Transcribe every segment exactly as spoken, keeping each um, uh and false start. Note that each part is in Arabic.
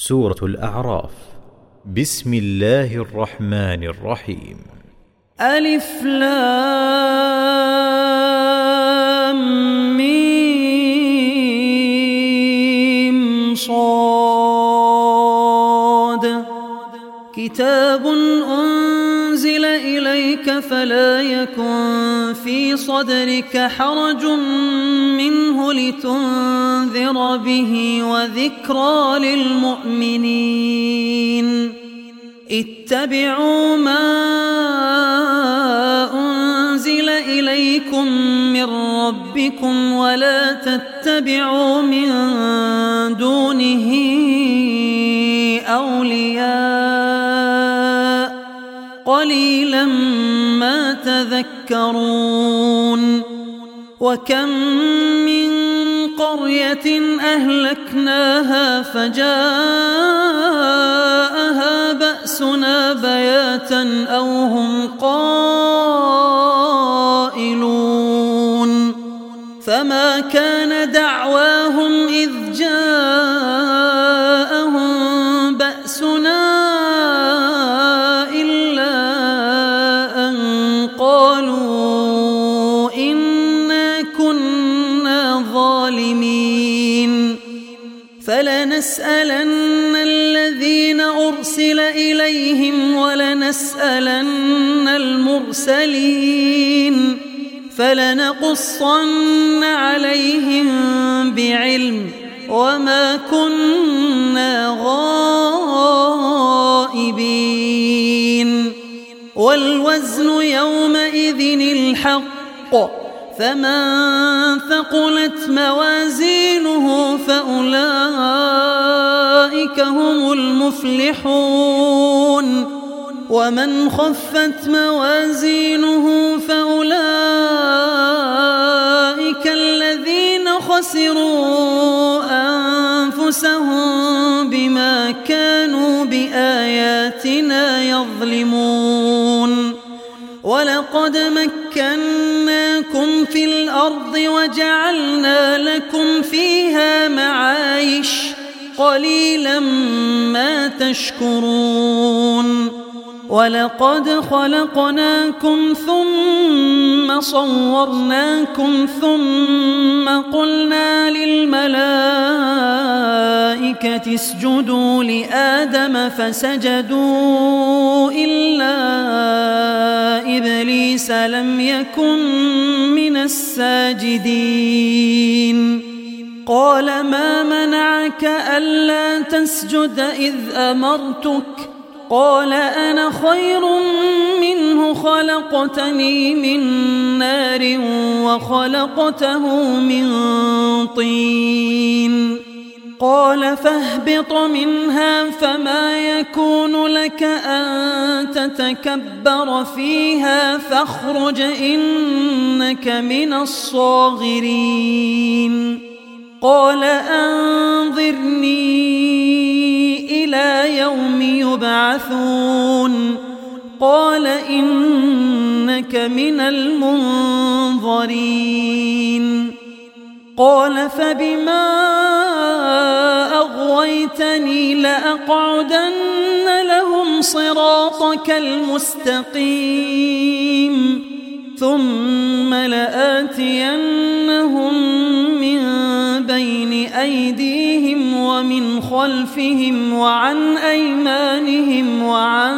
سورة الأعراف. بسم الله الرحمن الرحيم. ألف لام ميم صاد. كتاب أنزل إليك فلا يكن في صدرك حرج منه لتنذر به وذكرى للمؤمنين. اتبعوا ما أنزل إليكم من ربكم ولا تتبعوا من دونه أولياء قليلا ما تذكرون. وكم من قرية أهلكناها فجاءها بأسنا بياتا أو هم قائلون. فما كان دعواهم إذ جاءهم بأسنا إلا أن قالوا إنا كنا ظالمين. فلنسألن الذين أرسل إليهم ولنسألن المرسلين فلنقصن عليهم بعلم وما كنا غائبين. والوزن يومئذ الحق فمن ثقلت موازينه فأولئك هم المفلحون. ومن خفت موازينه فأولئك الذين خسروا أنفسهم بما كانوا بآياتنا يظلمون. ولقد مكناكم في الأرض وجعلنا لكم فيها معايش قليلا ما تشكرون. ولقد خلقناكم ثم صورناكم ثم قلنا للملائكة اسجدوا لآدم فسجدوا إلا إبليس لم يكن من الساجدين. قال ما منعك ألا تسجد إذ أمرتك؟ قال أنا خير منه خلقتني من نار وخلقته من طين. قال فاهبط منها فما يكون لك أن تتكبر فيها فاخرج إنك من الصاغرين. قال أنظرني إلى يوم يبعثون. قال إنك من المنظرين. قال فبما أغويتني لأقعدن لهم صراطك المستقيم ثم لآتينهم من بين أيديهم ومن خلفهم وعن أيمانهم وعن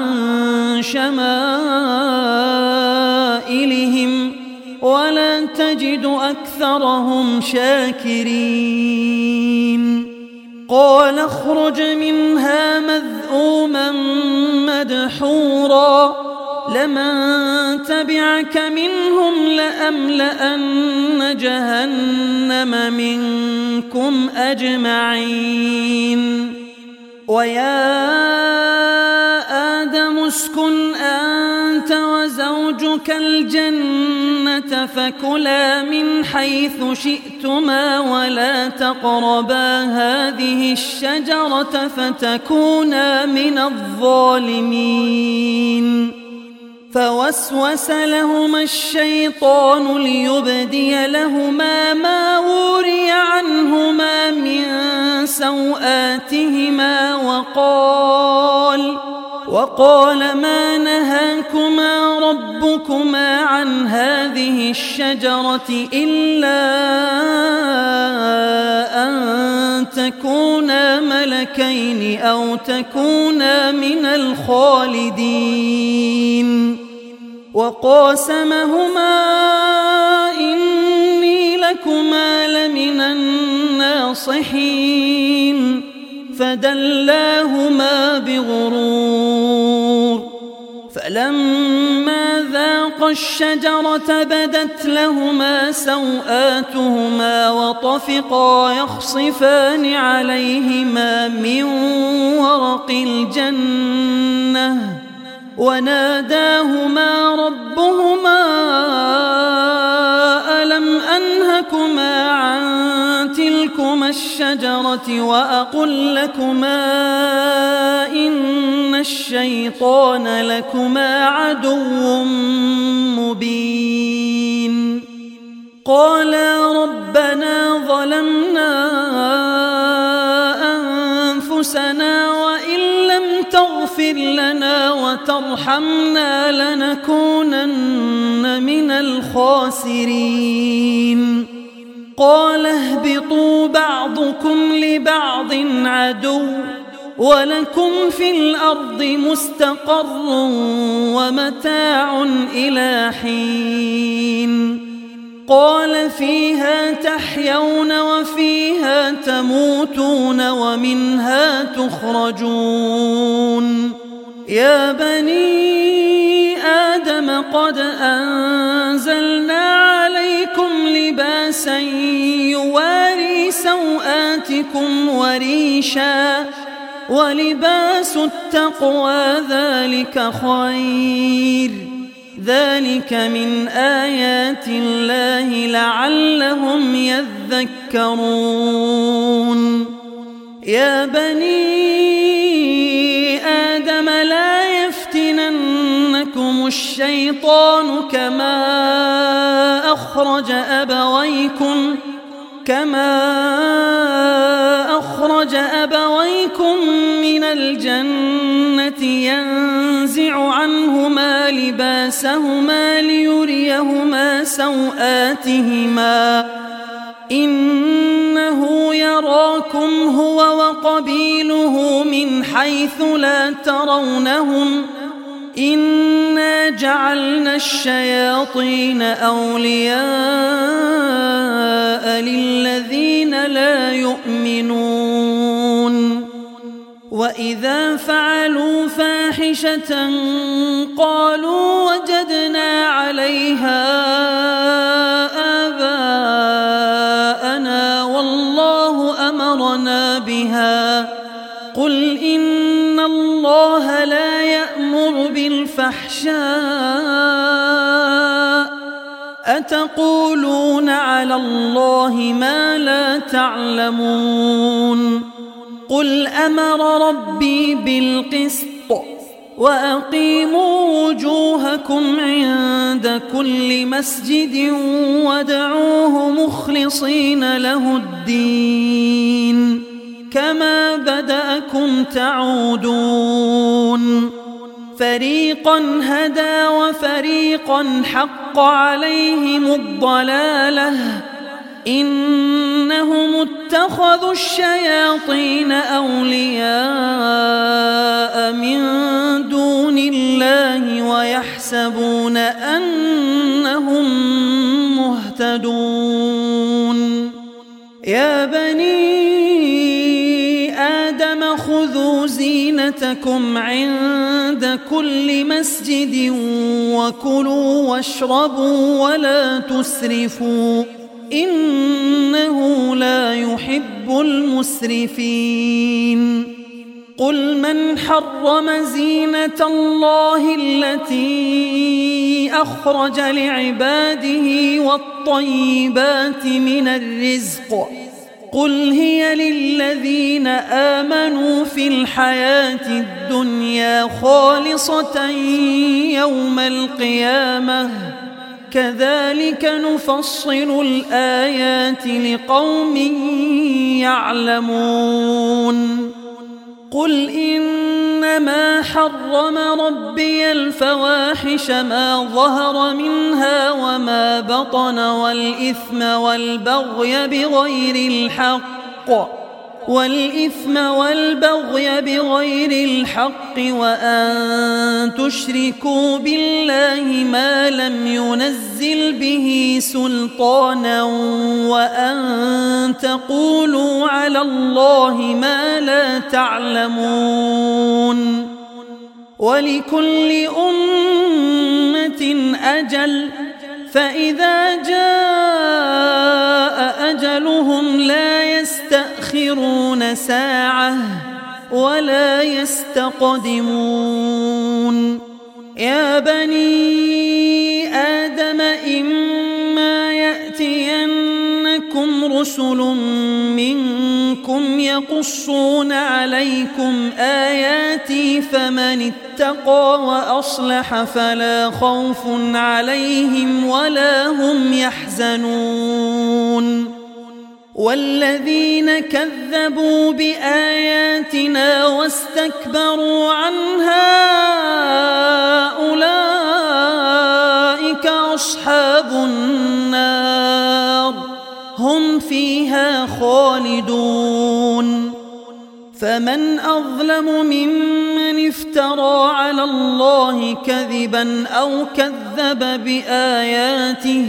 شمائلهم ولا تجد أكثرهم شاكرين. قال اخرج منها مذءوما مدحورا لمن تبعك منهم لأملأن جهنم منكم أجمعين. ويا آدم اسكن أنت وزوجك الجنة فكلا من حيث شئتما ولا تقربا هذه الشجرة فتكونا من الظالمين. فوسوس لهما الشيطان ليبدي لهما ما وري عنهما من سوآتهما وقال وقال ما نهاكما ربكما عن هذه الشجرة إلا أن تكونا ملكين أو تكونا من الخالدين وقاسمهما إني لكما لمن الناصحين فدلاهما بغرور فلما ذاقا الشجرة بدت لهما سوآتهما وطفقا يخصفان عليهما من ورق الجنة وناداهما ربهما ألم أنهكما عن تلكما الشجرة وأقل لكما إن الشيطان لكما عدو مبين قالا ربنا ظلمنا أنفسنا وإن لم تغفر لنا وترحمنا لنكونن من الخاسرين قال اهبطوا بعضكم لبعض عدو ولكم في الأرض مستقر ومتاع إلى حين قال فيها تحيون وفيها تموتون ومنها تخرجون يا بني آدم قد أنزلنا عليكم لباسا يواري سوآتكم وريشا ولباس التقوى ذلك خير ذلك من آيات الله لعلهم يذكرون يا بني آدم لا يفتننكم الشيطان كما أخرج أبويكم كما أخرج أبويكم من الجنة ينزع عنهما لباسهما ليريهما سوآتهما إنه يراكم هو وقبيله من حيث لا ترونهم إنا جعلنا الشياطين أولياء للذين لا يؤمنون وإذا فعلوا فاحشة قالوا وجدنا عليها آباءنا والله أمرنا بها قل إن الله لا يأمر بالفحشاء أتقولون على الله ما لا تعلمون قل أمر ربي بالقسط وأقيموا وجوهكم عند كل مسجد وادعوه مخلصين له الدين كما بدأكم تعودون فريقا هدى وفريقا حق عليهم الضلالة إنهم اتخذوا الشياطين أولياء من دون الله ويحسبون أنهم مهتدون يا بني آدم خذوا زينتكم عند كل مسجد وكلوا واشربوا ولا تسرفوا إنه لا يحب المسرفين قل من حرم زينة الله التي أخرج لعباده والطيبات من الرزق قل هي للذين آمنوا في الحياة الدنيا خالصة يوم القيامة كذلك نفصل الآيات لقوم يعلمون قل إنما حرم ربي الفواحش ما ظهر منها وما بطن والإثم والبغي بغير الحق والإثم والبغي بغير الحق وأن تشركوا بالله ما لم ينزل به سلطانا وأن تقولوا على الله ما لا تعلمون ولكل أمة أجل فإذا جاء أجلهم لا يستأخرون ساعة ولا يستقدمون يا بني آدم إما يأتينكم رسل منكم يقصون عليكم آياتي فمن اتقى وأصلح فلا خوف عليهم ولا هم يحزنون والذين كذبوا بآياتنا واستكبروا عنها أولئك أصحاب النار هم فيها خالدون فمن أظلم ممن افترى على الله كذبا أو كذب بآياته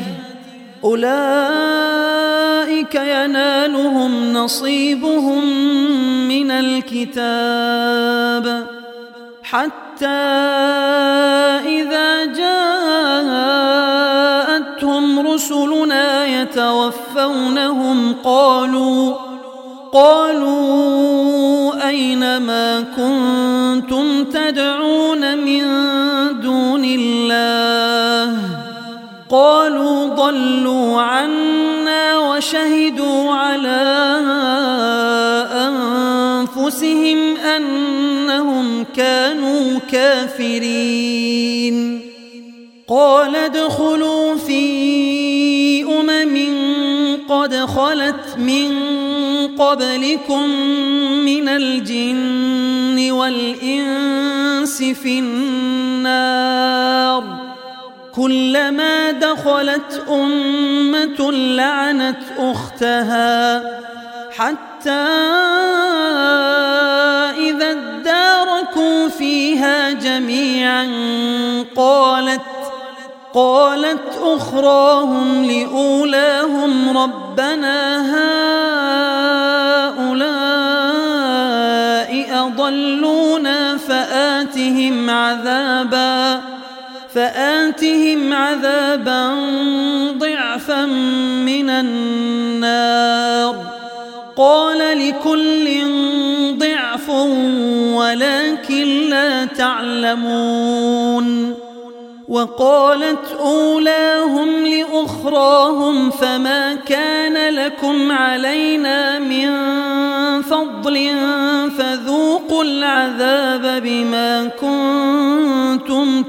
أولئك ينالهم نصيبهم من الكتاب حتى إذا جاءتهم رسلنا يتوفونهم قالوا قالوا أين ما كنتم تدعون من دون الله قالوا ضلوا عنا وشهدوا على أنفسهم أنهم كانوا كافرين قال ادخلوا في أمم قد خلت من قبلكم من الجن والإنس في النار كلما دخلت أمة لعنت أختها حتى إذا اداركوا فيها جميعا قالت قالت أخراهم لأولاهم ربنا هؤلاء أضلونا فآتهم عذابا فآتهم عذابا ضعفا من النار قال لكل ضعف ولكن لا تعلمون وقالت أولاهم لأخراهم فما كان لكم علينا من فضل فذوقوا العذاب بما كنتم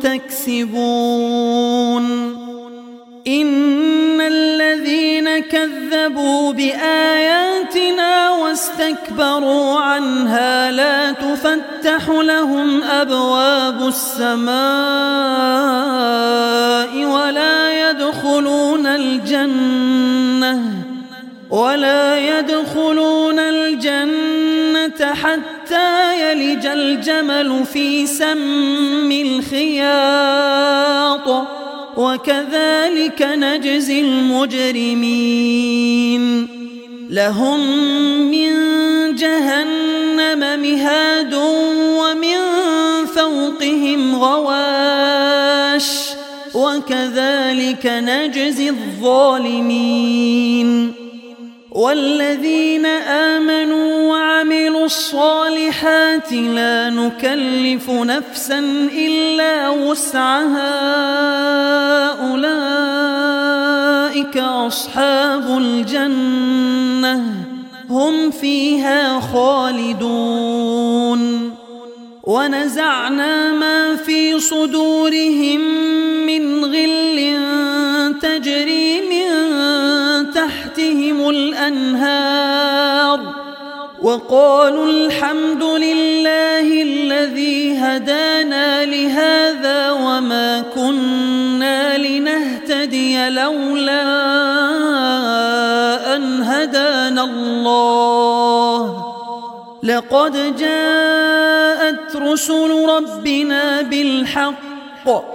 تكسبون إن الذين كذبوا بآياتنا واستكبروا عنها لا تفتح لهم أبواب السماء ولا يدخلون الجنة ولا يدخلون الجنة حتى يلج الجمل في سم الخياط وكذلك نجزي المجرمين لهم من جهنم مهاد ومن فوقهم غواش وكذلك نجزي الظالمين والذين آمنوا وعملوا الصالحات لا نكلف نفسا إلا وسعها أولئك أصحاب الجنة هم فيها خالدون ونزعنا ما في صدورهم من غل تجري من تحتهم الأنهار وقالوا الحمد لله الذي هدانا لهذا وما كنا لنهتدي لولا أن هدانا الله لقد جاءت رسل ربنا بالحق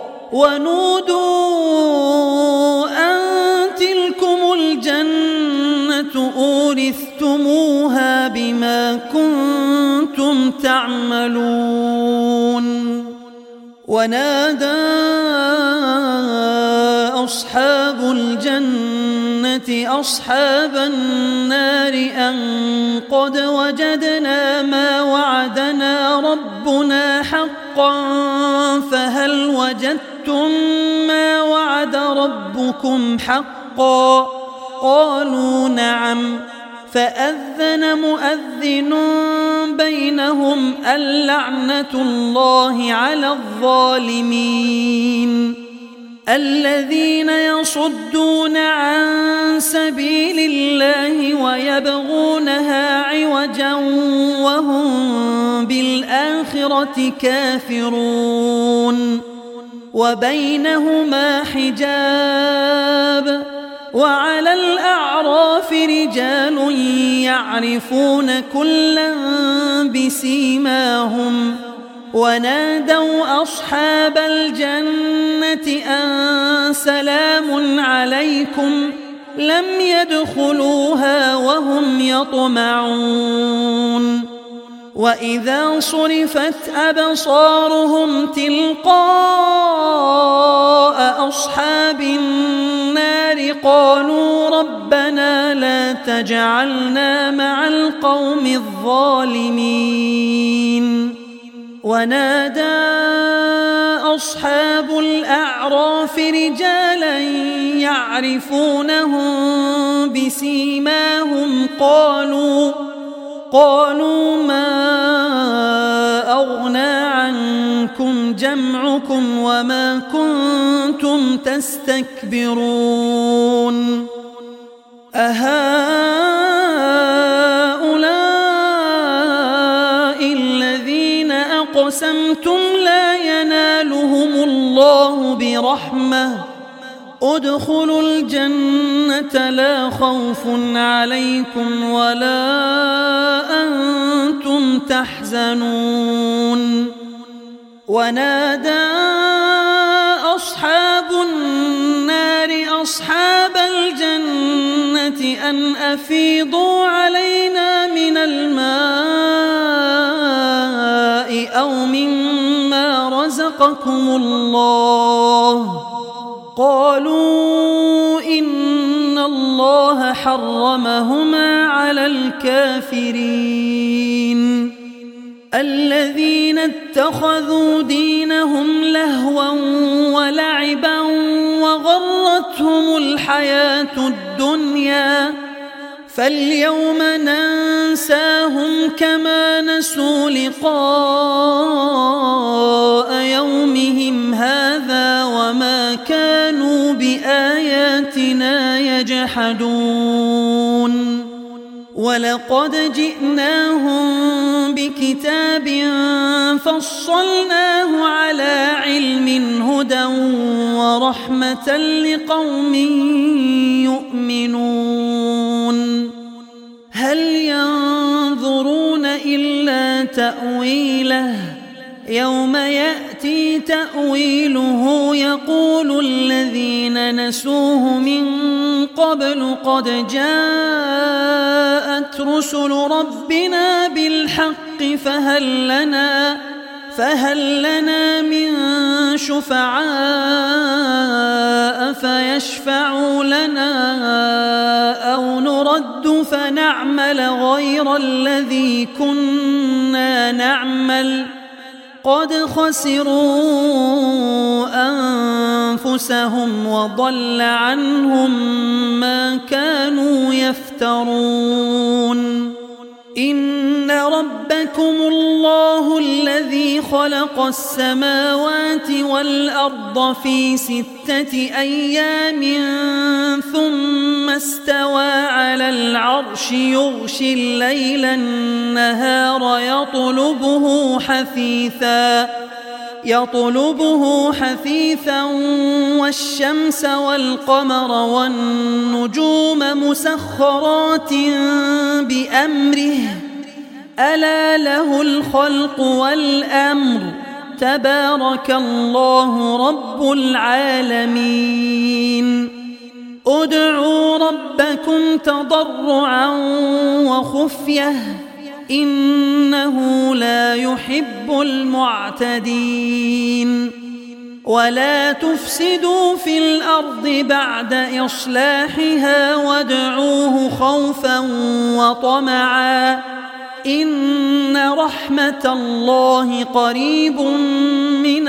ونودوا أن تلكم الجنة أورثتموها بما كنتم تعملون ونادى أصحاب الجنة أصحاب النار أن قد وجدنا ما وعدنا ربنا حقا فهل وجدتم ما وعد ربكم حقا قالوا نعم فأذن مؤذن بينهم اللعنة الله على الظالمين الذين يصدون عن سبيل الله ويبغونها عوجا وهم بالآخرة كافرون وبينهما حجاب وعلى الأعراف رجال يعرفون كلا بسيماهم ونادوا أصحاب الجنة أن سلام عليكم لم يدخلوها وهم يطمعون وإذا صرفت أبصارهم تلقاء أصحاب النار قالوا ربنا لا تجعلنا مع القوم الظالمين ونادى أصحاب الأعراف رجالا يعرفونهم بسيماهم قالوا قالوا ما أغنى عنكم جمعكم وما كنتم تستكبرون أهؤلاء الذين أقسمتم لا ينالهم الله برحمة ادخلوا الجنة لا خوف عليكم ولا أنتم تحزنون ونادى أصحاب النار أصحاب الجنة أن أفيضوا علينا من الماء أو مما رزقكم الله قالوا إن الله حرمهما على الكافرين الذين اتخذوا دينهم لهوا ولعبا وغرتهم الحياة الدنيا فاليوم ننساهم كما نسوا لقاء يومهم هذا وما كانوا بآياتنا يجحدون ولقد جئناهم بكتاب فصلناه على علم هدى ورحمة لقوم يؤمنون هل ينظرون إلا تأويله يوم يأتي تأويله يقول الذين نسوه من قبل قد جاءت رسل ربنا بالحق فهل لنا فهل لنا من شفعاء فيشفعوا لنا أو نرد فنعمل غير الذي كنا نعمل قد خسروا أن أنفسهم وضل عنهم ما كانوا يفترون إن ربكم الله الذي خلق السماوات والأرض في ستة أيام ثم استوى على العرش يغشي الليل النهار يطلبه حثيثا يطلبه حثيثا والشمس والقمر والنجوم مسخرات بأمره ألا له الخلق والأمر تبارك الله رب العالمين ادعوا ربكم تضرعا وخفية إنه لا يحب المعتدين ولا تفسدوا في الأرض بعد إصلاحها وادعوه خوفا وطمعا إن رحمة الله قريب من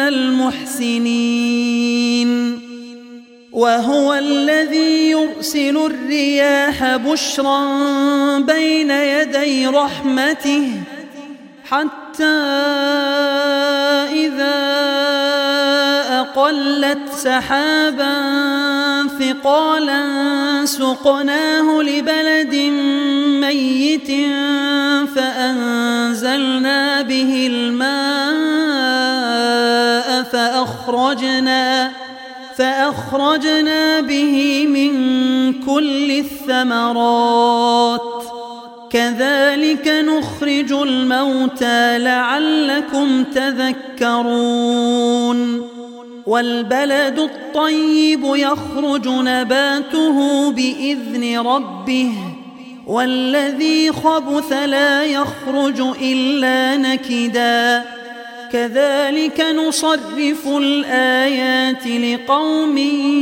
المحسنين وهو الذي يرسل الرياح بشرا بين يدي رحمته حتى إذا أقلت سحابا ثقالا سقناه لبلد ميت فأنزلنا به الماء فأخرجنا فأخرجنا به من كل الثمرات كذلك نخرج الموتى لعلكم تذكرون والبلد الطيب يخرج نباته بإذن ربه والذي خبث لا يخرج إلا نكدا كذلك نصرف الآيات لقوم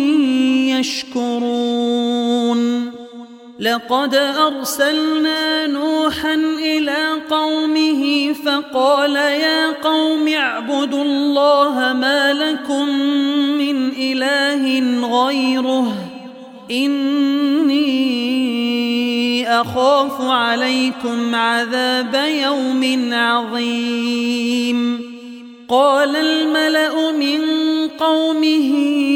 يشكرون لقد أرسلنا نوحا إلى قومه فقال يا قوم اعبدوا الله ما لكم من إله غيره إني أخاف عليكم عذاب يوم عظيم قال الملأ من قومه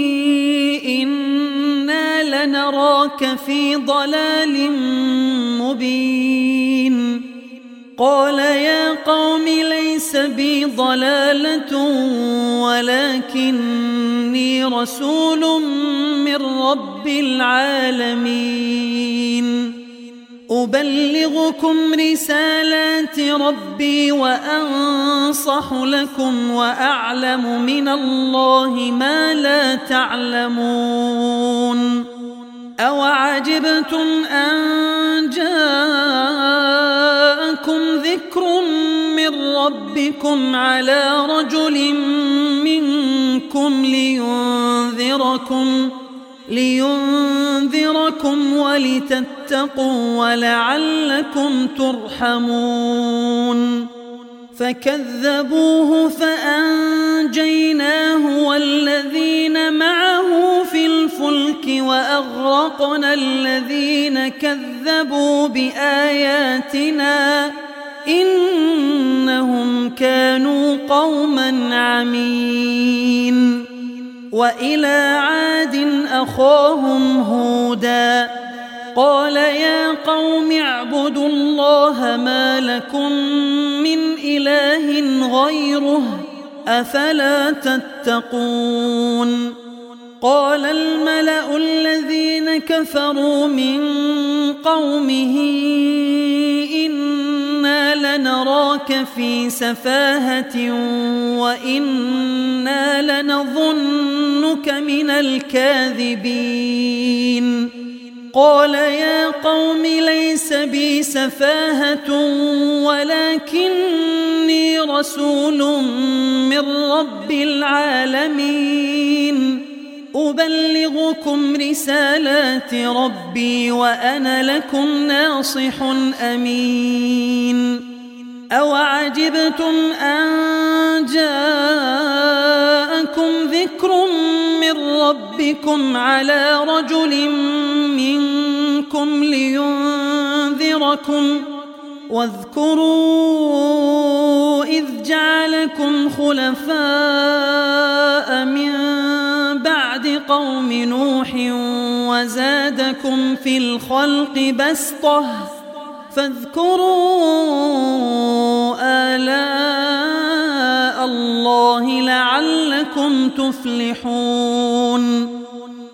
إنا لنراك في ضلال مبين قال يا قوم ليس بي ضلالة ولكني رسول من رب العالمين أبلغكم رسالات ربي وأنصح لكم وأعلم من الله ما لا تعلمون أوعجبتم أن جاءكم ذكر من ربكم على رجل منكم لينذركم لينذركم ولتتقوا ولعلكم ترحمون فكذبوه فأنجيناه والذين معه في الفلك وأغرقنا الذين كذبوا بآياتنا إنهم كانوا قوما عمين وإلى عاد أخاهم هودا قال يا قوم اعبدوا الله ما لكم من إله غيره أفلا تتقون قال الملأ الذين كفروا من قومه إنا لنراك في سفاهة وإنا لنظنك من الكاذبين قال يا قوم ليس بي سفاهة ولكني رسول من رب العالمين أبلغكم رسالات ربي وأنا لكم ناصح أمين أوعجبتم أن جاءكم ذكر من بكم على رجل منكم لينذركم واذكروا إذ جعلكم خلفاء من بعد قوم نوح وزادكم في الخلق بسطة فاذكروا آلاء الله لعلكم تفلحون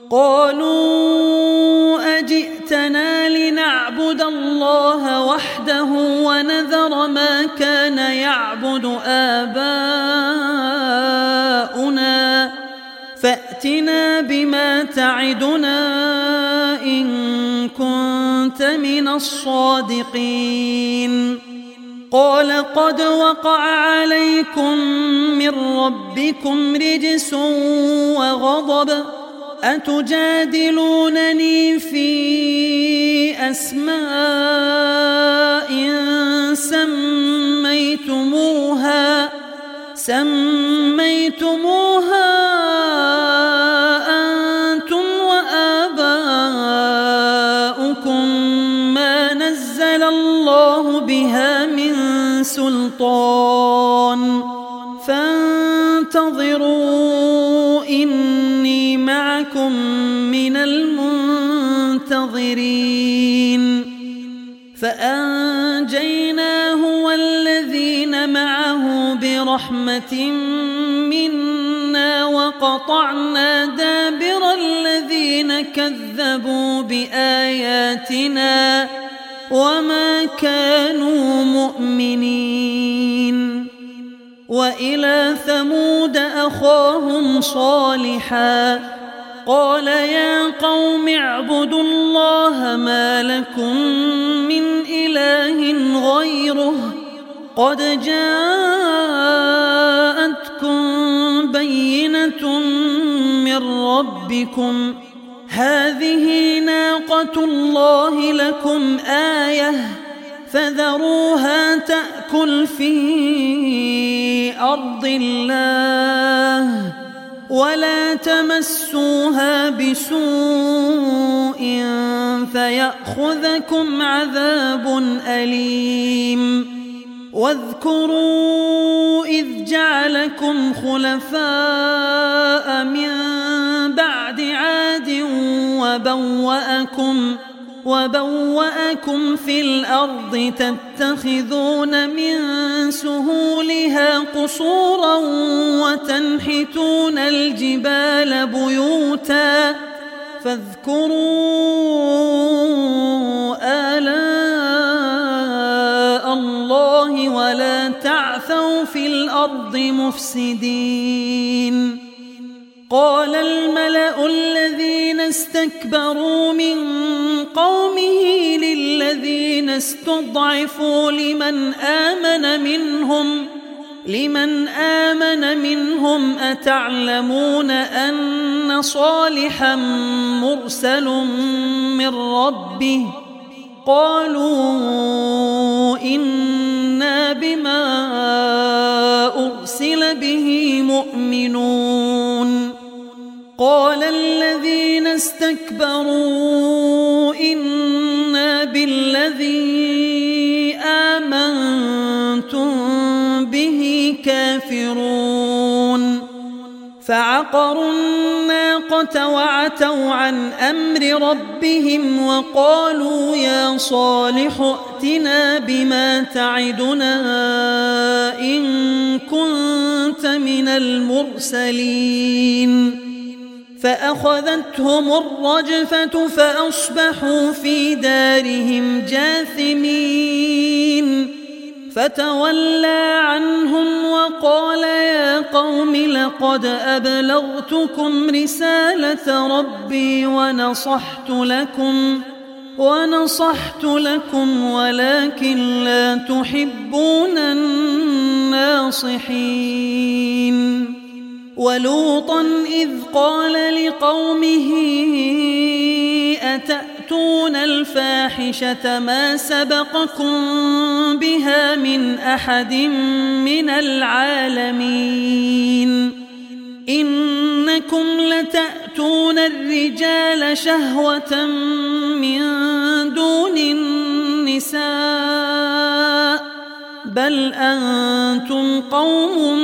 قالوا أجئتنا لنعبد الله وحده ونذر ما كان يعبد آباؤنا فأتنا بما تعدنا إن كنت من الصادقين قال قد وقع عليكم من ربكم رجس وغضب أتجادلونني في أسماء سميتموها سميتموها أنتم وآباؤكم ما نزل الله بها من سلطان فانتظروا إني معكم من المنتظرين فأنجيناه والذين معه برحمة منا وقطعنا دابر الذين كذبوا بآياتنا وما كانوا مؤمنين وإلى ثمود أخاهم صالحا قال يا قوم اعبدوا الله ما لكم من إله غيره قد جاءتكم بينة من ربكم هذه ناقة الله لكم آية فذروها تأكل في أرض الله ولا تمسوها بسوء فيأخذكم عذاب أليم واذكروا إذ جعلكم خلفاء من بعد عاد وبوأكم وبوأكم في الأرض تتخذون من سهولها قصورا وتنحتون الجبال بيوتا فاذكروا آلاء الله ولا تعثوا في الأرض مفسدين قال الملأ الذين استكبروا من قومه للذين استضعفوا لمن آمن منهم لمن آمن منهم أتعلمون أن صالحا مرسل من ربه قالوا إنا بما أرسل به مؤمنون قال الذين استكبروا إنا بالذي آمنتم به كافرون فعقروا الناقة وعتوا عن أمر ربهم وقالوا يا صالح ائتنا بما تعدنا إن كنت من المرسلين فأخذتهم الرجفة فأصبحوا في دارهم جاثمين فتولى عنهم وقال يا قوم لقد أبلغتكم رسالة ربي ونصحت لكم ونصحت لكم ولكن لا تحبون الناصحين ولوطا إذ قال لقومه أتأتون الفاحشة ما سبقكم بها من أحد من العالمين إنكم لتأتون يأتون الرجال شهوة من دون النساء بل أنتم قوم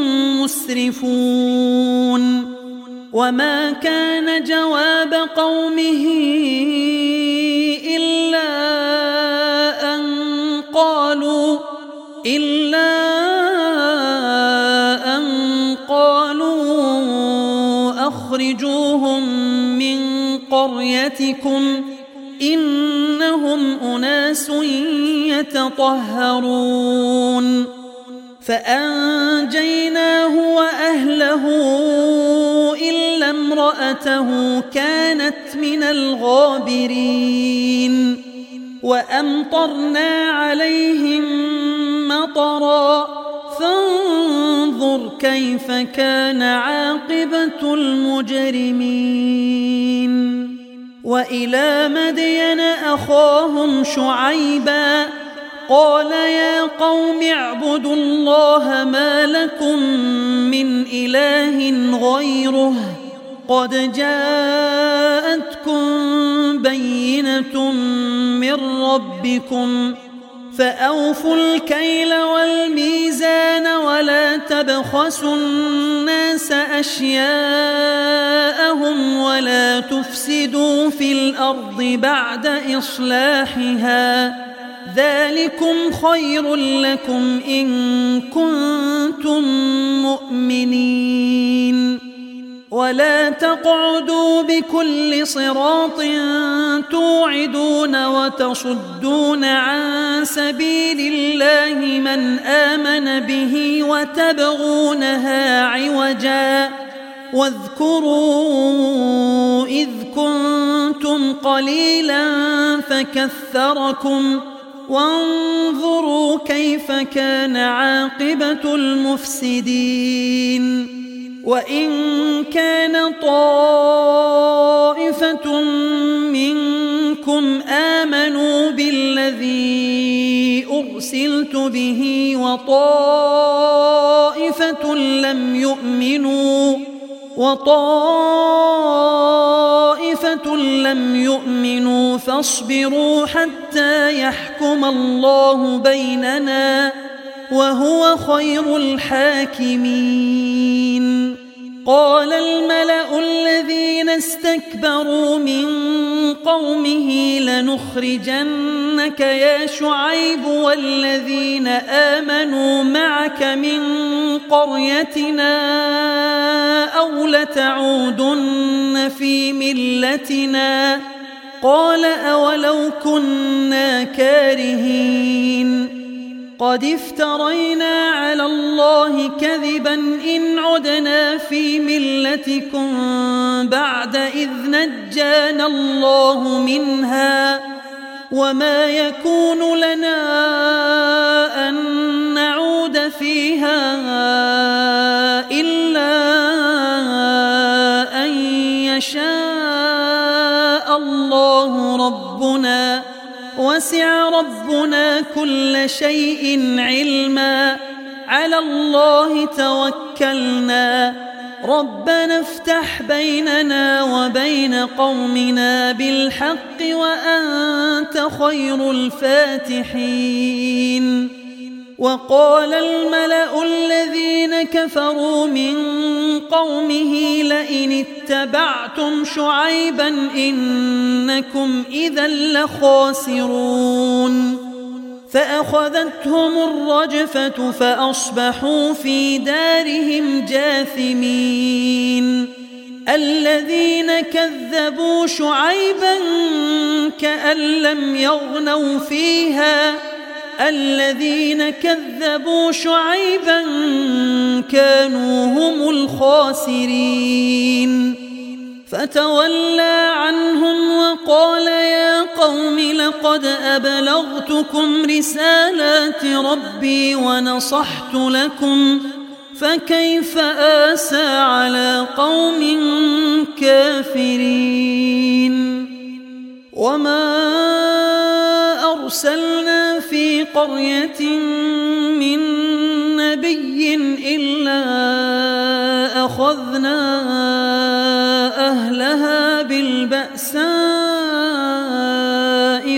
مسرفون. وما كان جواب قومه إلا أن قالوا إلا أن قالوا أخرجوهم من قريتكم إنهم أناس يتطهرون. فأنجيناه وأهله إلا امرأته كانت من الغابرين. وأمطرنا عليهم مطرا فانظر كيف كان عاقبة المجرمين. وإلى مدين أخاهم شعيبا قال يا قوم اعبدوا الله ما لكم من إله غيره قد جاءتكم بينة من ربكم فأوفوا الكيل والميزان ولا تبخسوا الناس أشياءهم ولا تفسدوا في الأرض بعد إصلاحها ذلكم خير لكم إن كنتم مؤمنين. ولا تقعدوا بكل صراط توعدون وتصدون عن سبيل الله من آمن به وتبغونها عوجا واذكروا إذ كنتم قليلا فكثركم وانظروا كيف كان عاقبة المفسدين. وإن كان طائفة منكم آمنوا بالذي أرسلت به وطائفة لم يؤمنوا وطائفة لم يؤمنوا فاصبروا حتى يحكم الله بيننا وهو خير الحاكمين. قال الملأ الذين استكبروا من قومه لنخرجنك يا شعيب والذين آمنوا معك من قريتنا أو لتعودن في ملتنا قال أولو كنا كارهين قد افترينا على الله كذبا إن عدنا في ملتكم بعد إذ نجانا الله منها وما يكون لنا أن نعود فيها إلا أن يشاء الله ربنا وسع ربنا كل شيء علما على الله توكلنا ربنا افتح بيننا وبين قومنا بالحق وأنت خير الفاتحين. وقال الملأ الذين كفروا من قومه لئن اتبعتم شعيبا إنكم إذا لخاسرون. فأخذتهم الرجفة فأصبحوا في دارهم جاثمين. الذين كذبوا شعيبا كأن لم يغنوا فيها الذين كذبوا شعيبا كانوا هم الخاسرين. فتولى عنهم وقال يا قوم لقد أبلغتكم رسالات ربي ونصحت لكم فكيف آسى على قوم كافرين. وما أرسلنا في قرية من نبي إلا أخذنا أهلها بالبأساء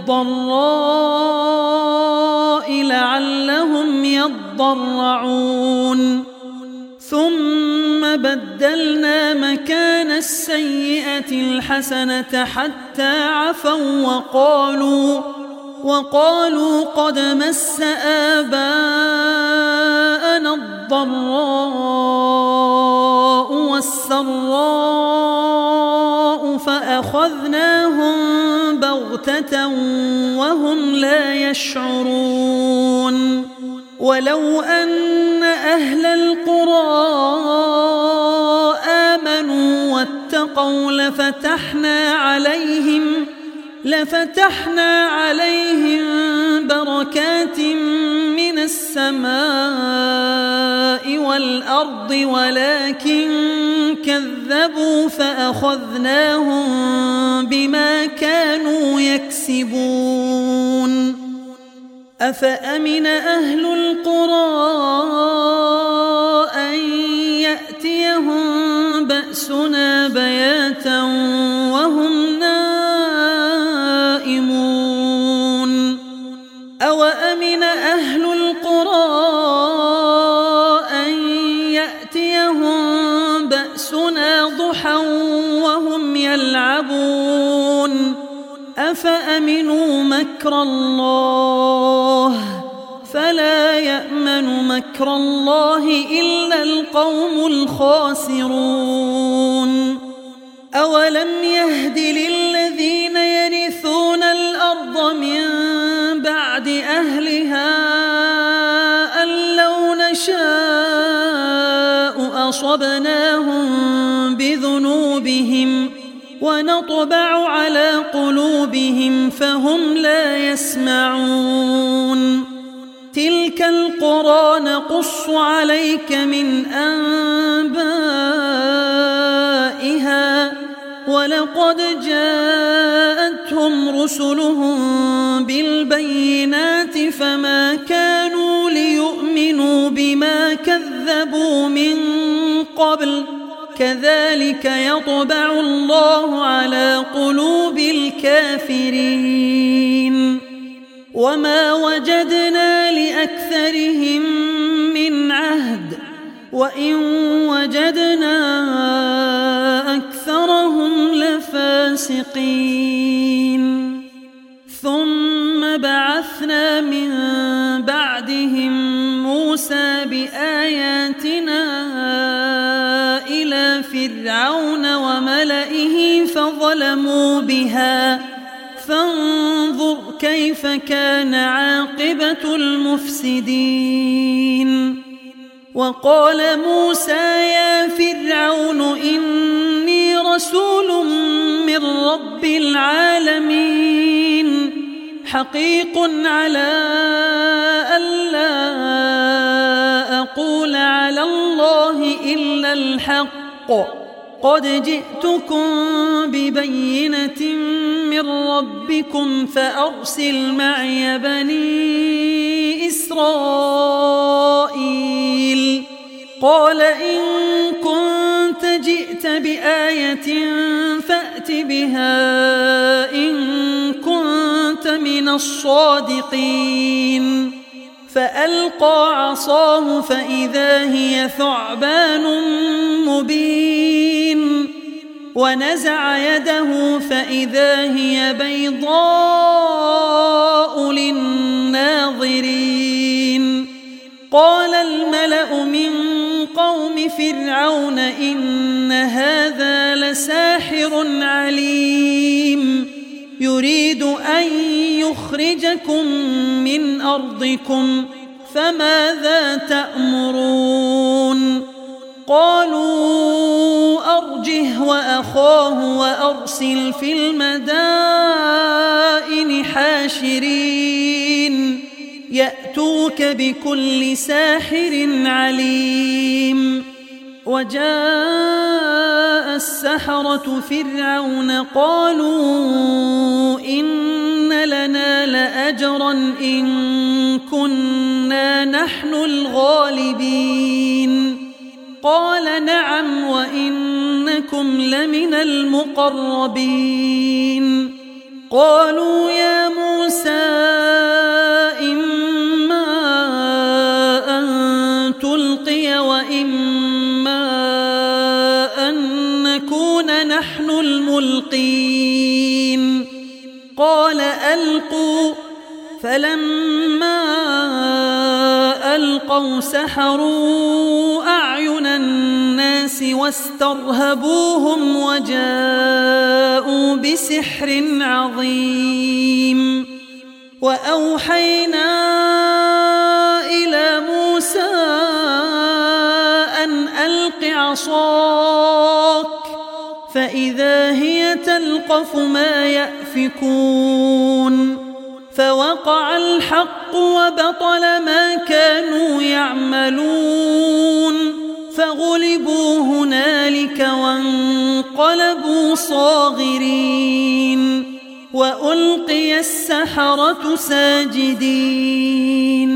والضراء لعلهم يضرعون ثم بدلنا مكان السيئة الحسنة حتى عفوا وقالوا وقالوا قد مس آباءنا الضراء والسراء فأخذناهم بغتة وهم لا يشعرون ولو أن أهل القرى آمنوا واتقوا لفتحنا عليهم لفتحنا عليهم بركات من السماء والأرض ولكن كذبوا فأخذناهم بما كانوا يكسبون أفأمن أهل القرى أن يأتيهم بأسنا بياتا وهم نائمون أوأمن أهل القرى أن يأتيهم بأسنا ضحى وهم يلعبون أفأمنوا مكر الله فلا يأمن مكر الله إلا القوم الخاسرون أولم يهد للذين يرثون الأرض من بعد أهلها أن لو نشاء أصبناهم بذنوبهم ونطبع على قلوبهم فهم لا يسمعون تلك القرى نقص عليك من أنبائها ولقد جاءتهم رسلهم بالبينات فما كانوا ليؤمنوا بما كذبوا من قبل كذلك يطبع الله على قلوب الكافرين وما وجدنا لأكثرهم من عهد وإن وجدنا أكثرهم لفاسقين ثم بعثنا من بعدهم موسى بآياتنا إلى فرعون وملئه فظلموا بها فانظر كيف كان عاقبة المفسدين وقال موسى يا فرعون إني رسول من رب العالمين حقيق على ألا أقول على الله إلا الحق قد جئتكم ببينة من ربكم فأرسل معي بني إسرائيل قال إن كنت جئت بآية فأت بها إن كنت من الصادقين فألقى عصاه فإذا هي ثعبان مبين ونزع يده فإذا هي بيضاء للناظرين قال الملأ من قوم فرعون إن هذا لساحر عليم يريد أن يخرجكم من أرضكم فماذا تأمرون قالوا أرجه وأخاه وأرسل في المدائن حاشرين يأتوك بكل ساحر عليم وجاء السحرة فرعون قالوا إن لنا لأجرا إن كنا نحن الغالبين قال نعم وإنكم إنكم لمن المقربين قالوا يا موسى إما أن تلقي وإما أن نكون نحن الملقين قال ألقوا فلما ألقوا سحروا أعين الناس واسترهبوهم وجاءوا بسحر عظيم وأوحينا إلى موسى أن ألق عصاك فإذا هي تلقف ما يأفكون فوقع الحق وبطل ما كانوا يعملون فغلبوا هنالك وانقلبوا صاغرين وألقي السحرة ساجدين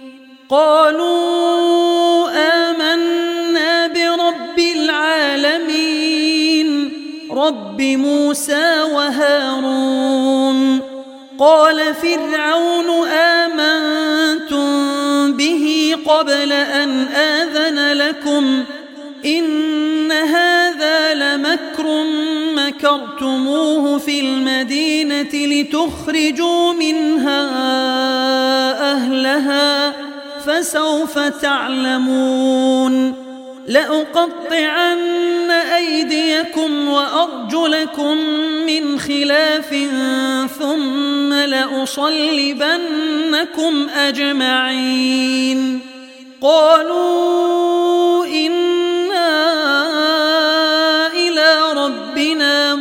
قالوا آمنا برب العالمين رب موسى وهارون قال فرعون آمنتم به قبل أن آذن لكم إن هذا لمكر مكرتموه في المدينة لتخرجوا منها أهلها فسوف تعلمون لأقطعن أيديكم وأرجلكم من خلاف ثم لأصلبنكم أجمعين قالوا إنا إلى ربنا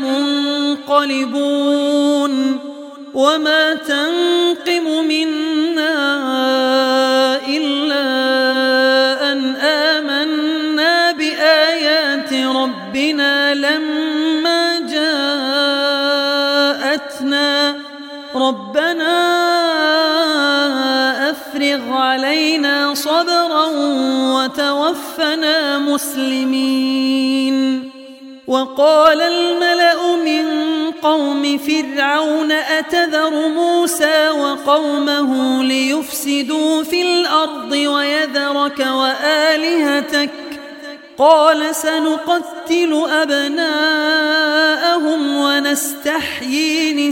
منقلبون وما تنقم منا إلا أن آمنا بآيات ربنا لما جاءتنا ربنا أفرغ علينا صبرا وتوفنا مسلمين وقال الملأ من قوم فرعون أتذر موسى وقومه ليفسدوا في الأرض ويذرك وآلهتك قال سنقتل أبناءهم ونستحيي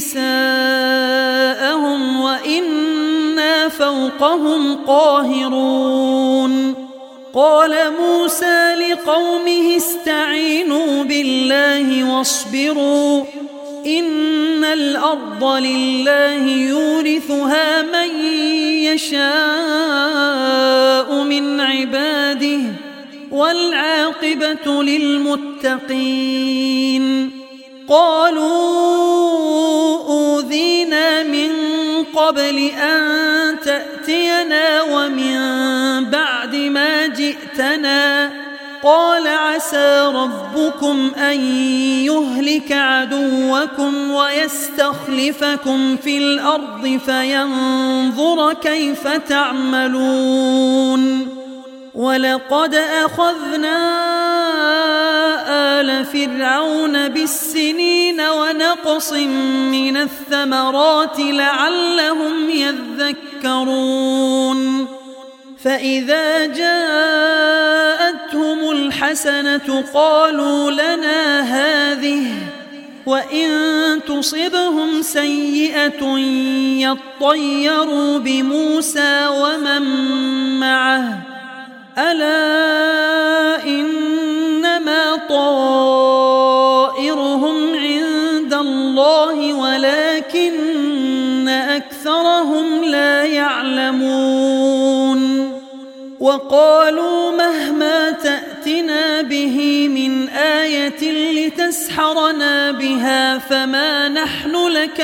نساءهم وإنا فوقهم قاهرون قال موسى لقومه استعينوا بالله واصبروا إن الأرض لله يورثها من يشاء من عباده والعاقبة للمتقين قالوا أوذينا من قبل أن تأتينا ومن بعد ما جئتنا قال عسى ربكم أن يهلك عدوكم ويستخلفكم في الأرض فينظر كيف تعملون ولقد أخذنا آل فرعون بالسنين ونقص من الثمرات لعلهم يذكرون فإذا جاءتهم الحسنة قالوا لنا هذه وإن تصبهم سيئة يطيروا بموسى ومن معه ألا إنما طائرهم عند الله ولكن أكثرهم لا يعلمون وقالوا مهما تأتنا به من آية لتسحرنا بها فما نحن لك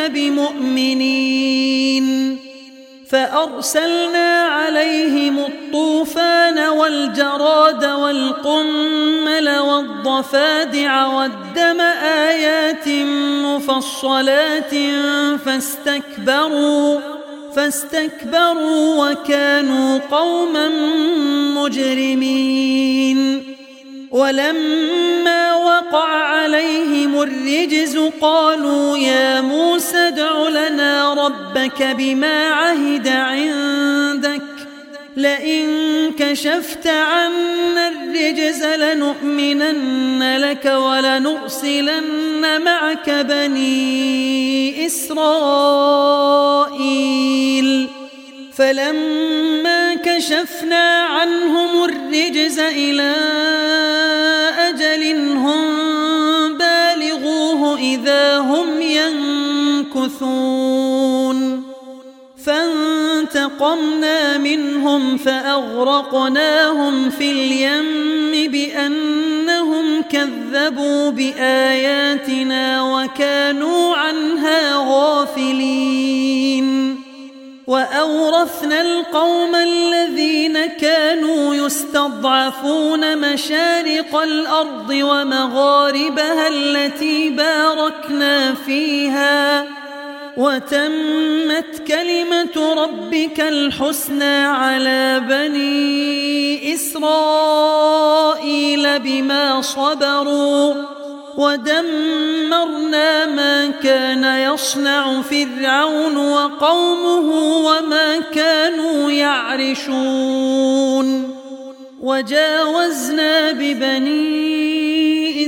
بمؤمنين فأرسلنا عليهم الطوفان والجراد والقمل والضفادع والدم آيات مفصلات فاستكبروا فاستكبروا وكانوا قوما مجرمين ولما وقع وقع عليهم الرجز قالوا يا موسى ادع لنا ربك بما عهد عندك لئن كشفت عنا الرجز لنؤمنن لك ولنرسلن معك بني إسرائيل فلما كشفنا عنهم الرجز إلى أجل هم بالغوه إذا هم ينكثون فانتقمنا منهم فأغرقناهم في اليم بأنهم كذبوا بآياتنا وكانوا عنها غافلين وأورثنا القوم الذين كانوا يستضعفون مشارق الأرض ومغاربها التي باركنا فيها وتمت كلمة ربك الحسنى على بني إسرائيل بما صبروا ودمرنا ما كان يصنع فرعون وقومه وما كانوا يعرشون وجاوزنا ببني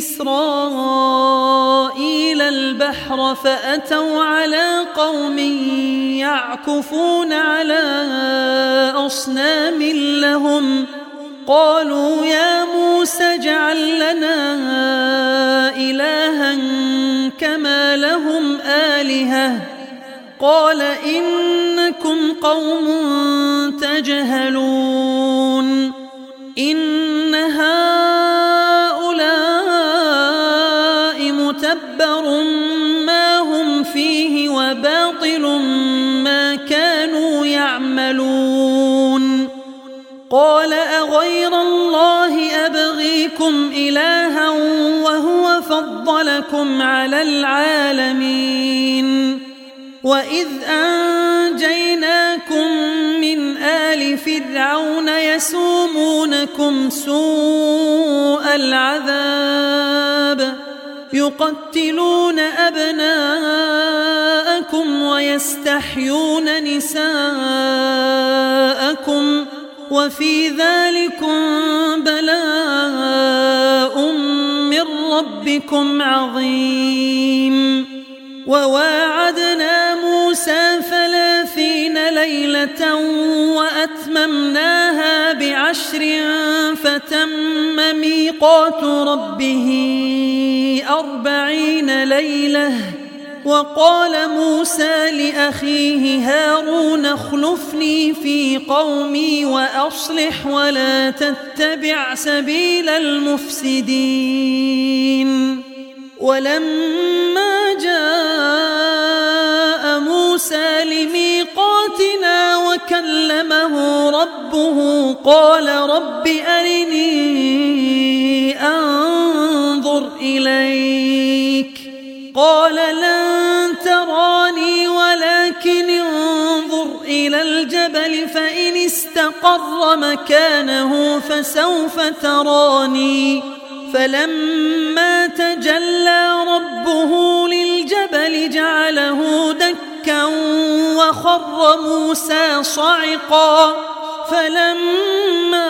إسرائيل البحر فأتوا على قوم يعكفون على أصنام لهم قالوا يا موسى اجعل لنا إلها كما لهم آلهة قال إنكم قوم تجهلون إن هؤلاء متبر ما هم فيه وباطل ما كانوا يعملون قال أغير الله أبغيكم إلها وهو فضلكم على العالمين وإذ أنجيناكم من آل فرعون يسومونكم سوء العذاب يقتلون أبناءكم ويستحيون نساءكم وفي ذلكم بلاء من ربكم عظيم وواعدنا موسى ثلاثين ليلة وأتممناها بعشر فتم ميقات ربه أربعين ليلة وقال موسى لأخيه هارون اخلفني في قومي وأصلح ولا تتبع سبيل المفسدين ولما جاء موسى لميقاتنا وكلمه ربه قال رب أرني أنظر إليك قال لن تراني ولكن انظر إلى الجبل فإن استقر مكانه فسوف تراني فلما تجلى ربه للجبل جعله دكا وخر موسى صعقا فلما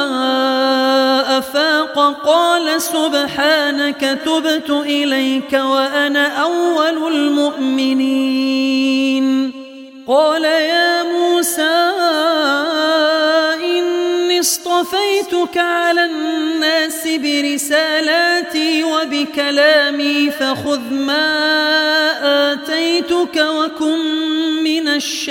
أفاق قال سبحانك تبت إليك وأنا أول المؤمنين قال يا موسى إني اصطفيتك على الناس برسالاتي وبكلامي فخذ ما آتيتك وكن من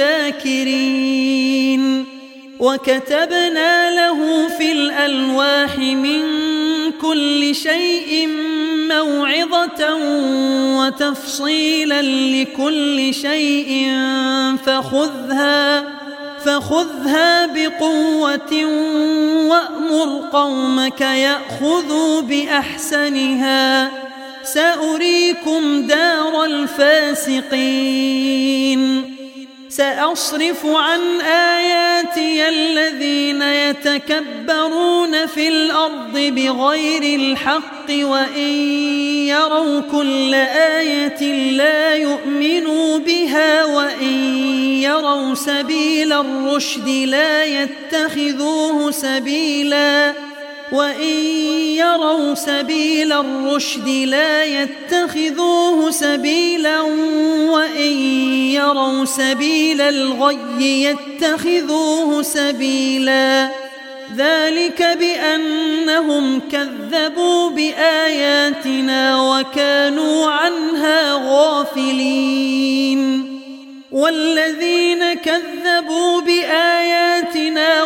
الشاكرين وكتبنا له في الألواح من كل شيء موعظة وتفصيلا لكل شيء فخذها فخذها بقوة وأمر قومك يأخذوا بأحسنها سأريكم دار الفاسقين سأصرف عن آياتي الذين يتكبرون في الأرض بغير الحق وإن يروا كل آية لا يؤمنوا بها وإن يروا سبيل الرشد لا يتخذوه سبيلا وإن يروا سبيل الرشد لا يتخذوه سبيلا وإن يروا سبيل الغي يتخذوه سبيلا ذلك بأنهم كذبوا بآياتنا وكانوا عنها غافلين والذين كذبوا بآياتنا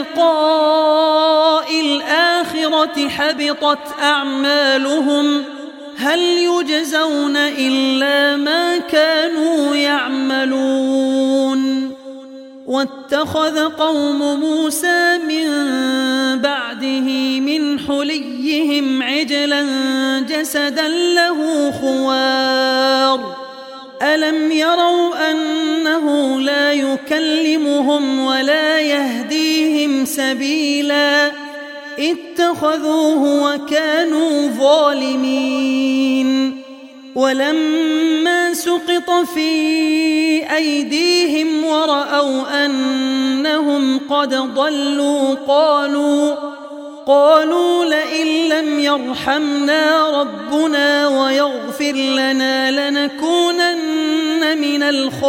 ولقاء الآخرة حبطت أعمالهم هل يجزون إلا ما كانوا يعملون واتخذ قوم موسى من بعده من حليهم عجلا جسدا له خوار ألم يروا أنه لا يكلمهم ولا يهديهم سبيلا اتخذوه وكانوا ظالمين ولما سقط في أيديهم ورأوا أنهم قد ضلوا قالوا قالوا لئن لم يرحمنا ربنا ويغفر لنا لنكونن من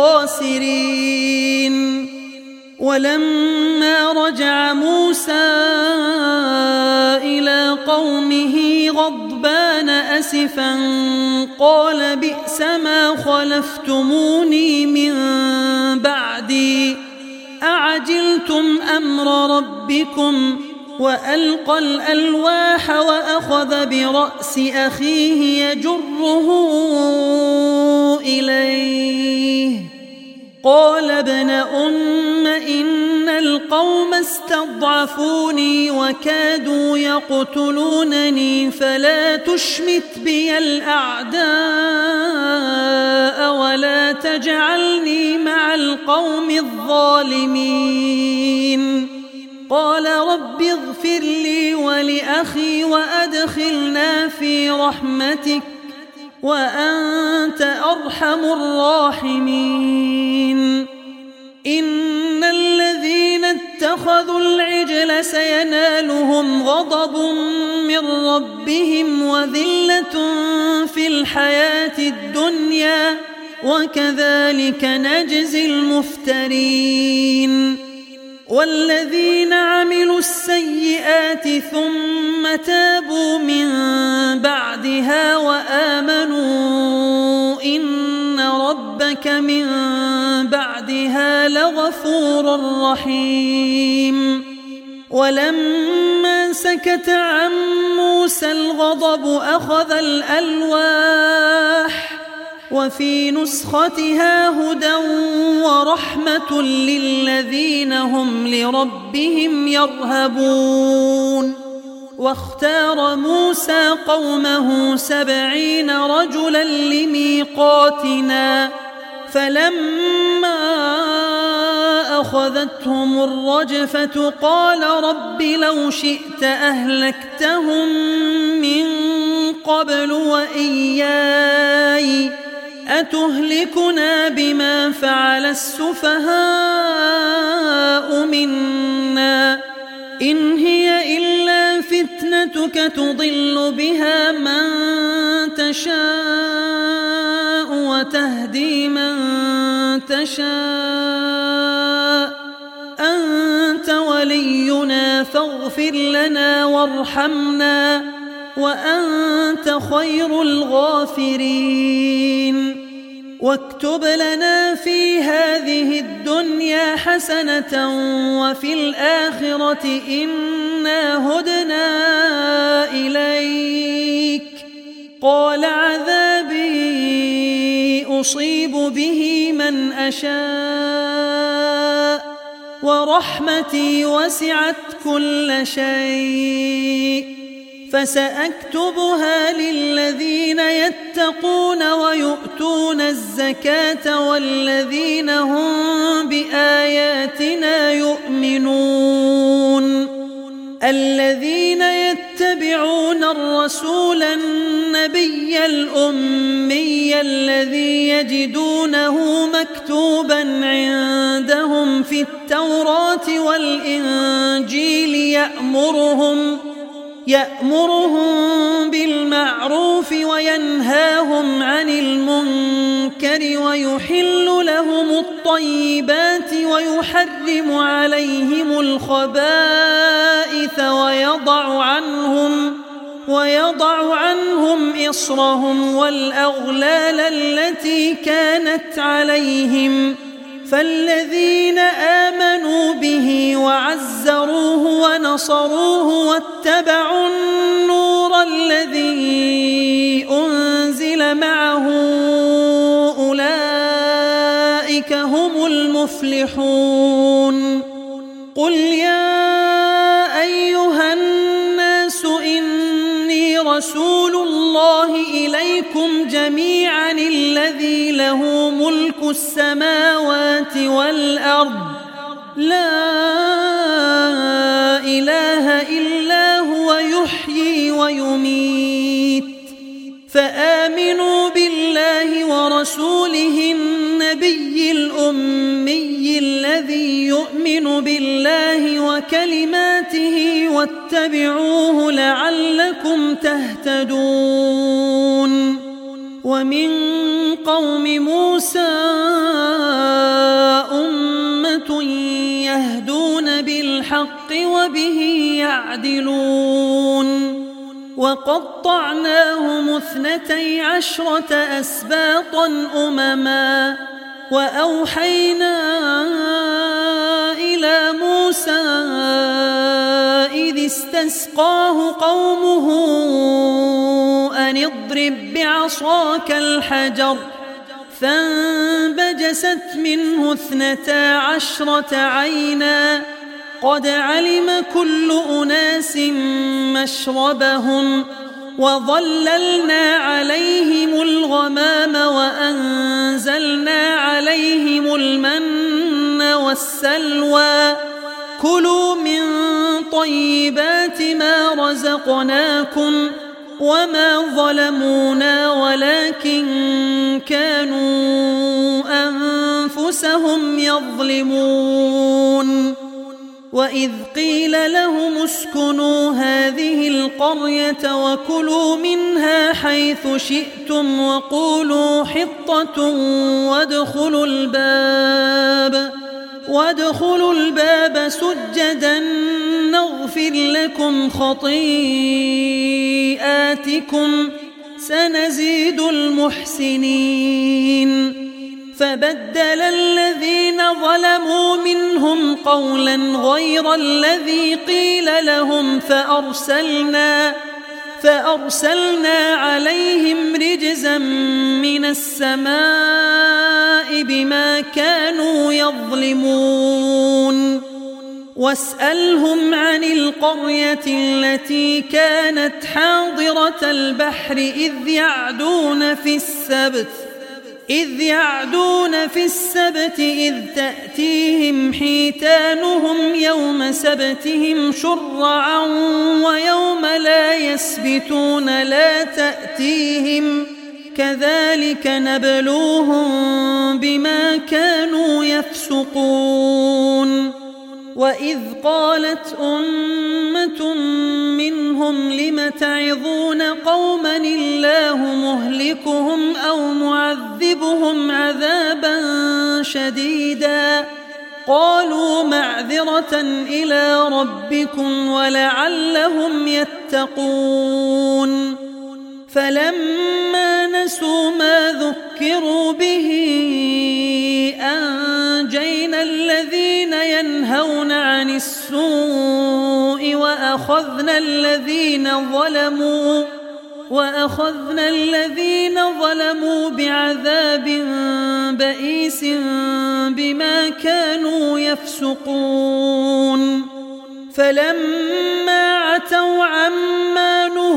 الخاسرين ولما رجع موسى إلى قومه غضبان أسفا قال بئس ما خلفتموني من بعدي أعجلتم أمر ربكم وألقى الألواح وأخذ برأس أخيه يجره إليه قال ابن أم إن القوم استضعفوني وكادوا يقتلونني فلا تشمت بي الأعداء ولا تجعلني مع القوم الظالمين قال رب اغفر لي ولأخي وأدخلنا في رحمتك وأنت أرحم الراحمين إن الذين اتخذوا العجل سينالهم غضب من ربهم وذلة في الحياة الدنيا وكذلك نجزي المفترين والذين عملوا السيئات ثم تابوا من بعدها وآمنوا إن ربك من بعدها لغفور رحيم ولما سكت عن موسى الغضب أخذ الألواح وفي نسختها هدى ورحمة للذين هم لربهم يرهبون واختار موسى قومه سبعين رجلا لميقاتنا فلما أخذتهم الرجفة قال رب لو شئت أهلكتهم من قبل وإياي أتهلكنا بما فعل السفهاء منا إن هي إلا فتنتك تضل بها من تشاء وتهدي من تشاء أنت ولينا فاغفر لنا وارحمنا وأنت خير الغافرين واكتب لنا في هذه الدنيا حسنة وفي الآخرة إنا هدنا إليك قال عذابي أصيب به من أشاء ورحمتي وسعت كل شيء فسأكتبها للذين يتقون ويؤتون الزكاة والذين هم بآياتنا يؤمنون الذين يتبعون الرسول النبي الأمي الذي يجدونه مكتوبا عندهم في التوراة والإنجيل يأمرهم يأمرهم بالمعروف وينهاهم عن المنكر ويحل لهم الطيبات ويحرم عليهم الخبائث ويضع عنهم ويضع عنهم إصرهم والأغلال التي كانت عليهم فالذين آمنوا به وعزروه ونصروه واتبعوا النور الذي أنزل معه أولئك هم المفلحون قل يا أيها الناس إني رسول الله إليكم جميعا الذي له ملك السماوات والأرض لا إله إلا هو يحيي ويميت فآمنوا بالله ورسوله النبي الأمي الذي يؤمن بالله وكلماته واتبعوه لعلكم تهتدون ومن قوم موسى أمة يهدون بالحق وبه يعدلون وقطعناهم اثنتي عشرة أسباطا أمما وأوحينا إلى موسى إذ استسقاه قومه أن اضرب بعصاك الحجر فانبجست منه اثنتا عشرة عينا قد علم كل أناس مشربهم وظللنا عليهم الغمام وأنزلنا عليهم المن والسلوى كلوا من طيبات ما رزقناكم وما ظلمونا ولكن كانوا أنفسهم يظلمون وإذ قيل لهم اسكنوا هذه القرية وكلوا منها حيث شئتم وقولوا حطة وادخلوا الباب وادخلوا الباب سجدا نغفر لكم خطيئاتكم سنزيد المحسنين فبدل الذين ظلموا منهم قولا غير الذي قيل لهم فأرسلنا فأرسلنا عليهم رجزا من السماء بما كانوا يظلمون واسألهم عن القرية التي كانت حاضرة البحر إذ يعدون في السبت إذ يعدون في السبت إذ تأتيهم حيتانهم يوم سبتهم شرعا ويوم لا يسبتون لا تأتيهم كذلك نبلوهم بما كانوا يفسقون وإذ قالت أمة منهم لم تعظون قوما الله مهلكهم أو معذبهم عذابا شديدا قالوا معذرة إلى ربكم ولعلهم يتقون فلما نسوا ما ذكروا به أنجينا الذين ينهون عن السوء وأخذنا الذين ظلموا وأخذنا الذين ظلموا بعذاب بئيس بما كانوا يفسقون فلما عتوا عما نهوا